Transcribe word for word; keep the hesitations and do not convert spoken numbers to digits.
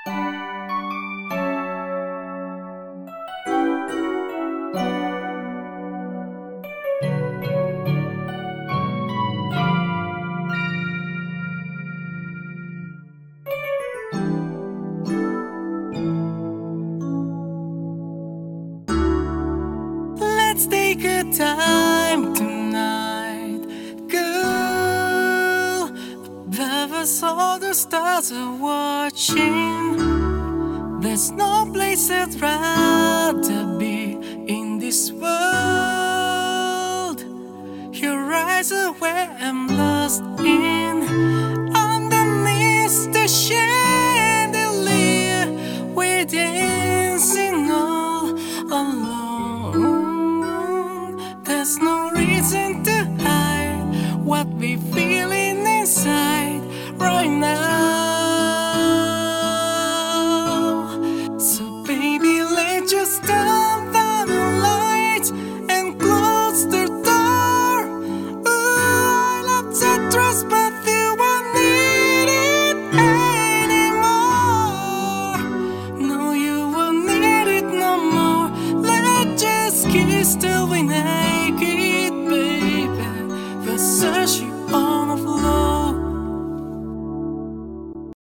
Let's take a time tonight, girl. Above us, all the stars are watching. There's no place I'd rather be in this world. Your eyes are where I'm lost in. Underneath the chandelier, we're dancing all alone. There's no reason to hide what we're feeling inside right now. So baby, let's just turn down the lights and close the door. Ooh, I love that dress, but you won't need it anymore. No, you won't need it no more. Let's just kiss till we naked, baby. The search